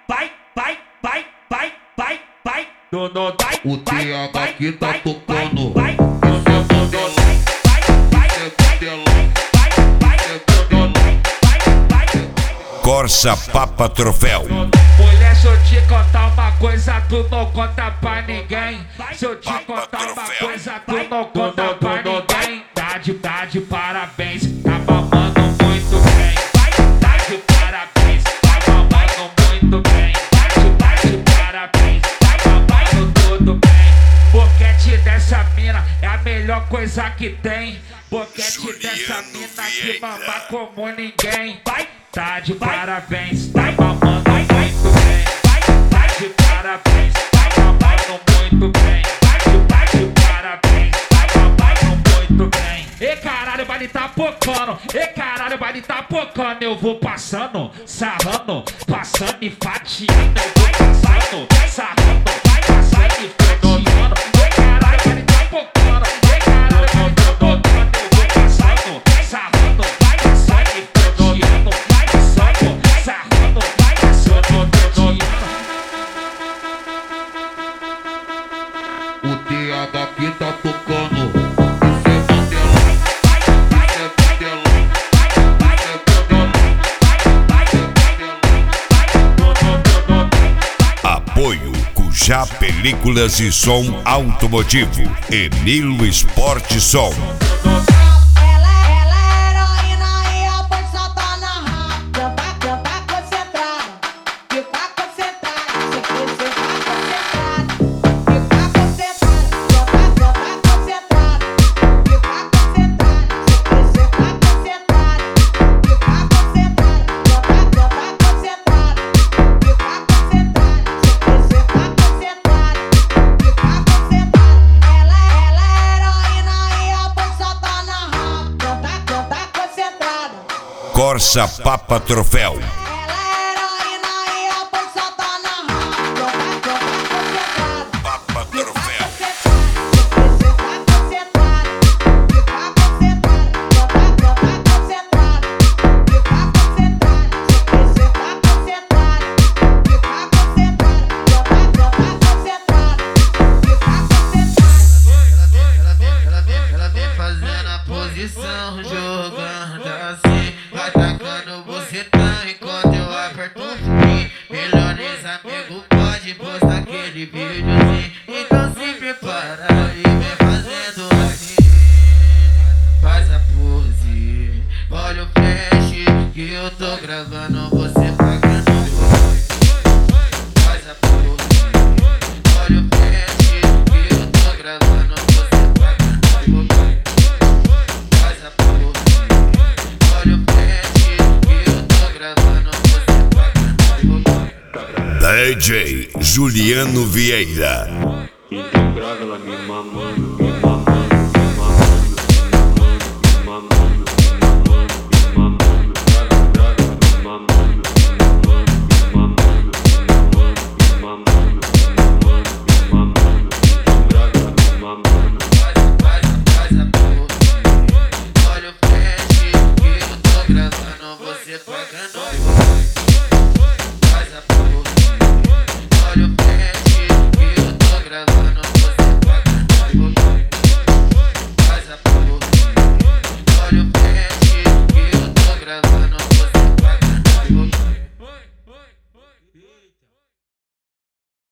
O TH que tá tocando. Corsa Papa Troféu. Mulher, se eu te contar uma coisa, tu não conta pra ninguém. Se eu te contar uma coisa, tu não conta pra ninguém. Tá de parabéns, tá mamando muito bem. Tá de parabéns, tá mamando muito bem. Tá de parabéns, tá mamando tudo bem. Boquete dessa mina é a melhor coisa que tem. Boquete dessa mina que mama como ninguém. Tá de parabéns, tá mamando muito bem. Tá de parabéns, tá mamando muito bem. Tá de parabéns, tá mamando muito bem. E caralho, o baile tá pocando. E caralho, o baile tá pocando. Eu vou passando, sarrando, passando e fatiando. Eu vou passando, sarrando, passando e fatiando. E caralho, o baile tá pocando. E caralho, o baile tá pocando. Eu vou passando, sarrando, passando e fatiando. Sarrando, passando, O TH que tá tocando. Apoio Cujá Películas e Som Automotivo. Enilo Esporte Som. Corsa Papa Troféu. Papa Troféu. Ela vem fazendo a posição, jogando assim. Vai tacando bucetão enquanto eu aperto o fim. Melhores amigos pode postar aquele videozinho. Então se prepara e vem fazendo assim. Faz a pose, olha o flash que eu tô gravando você pagando. Faz a pose, olha o flash que eu tô gravando você pagando. Faz a pose, olha o DJ Juliano Vieira. Então grava ela me mamando.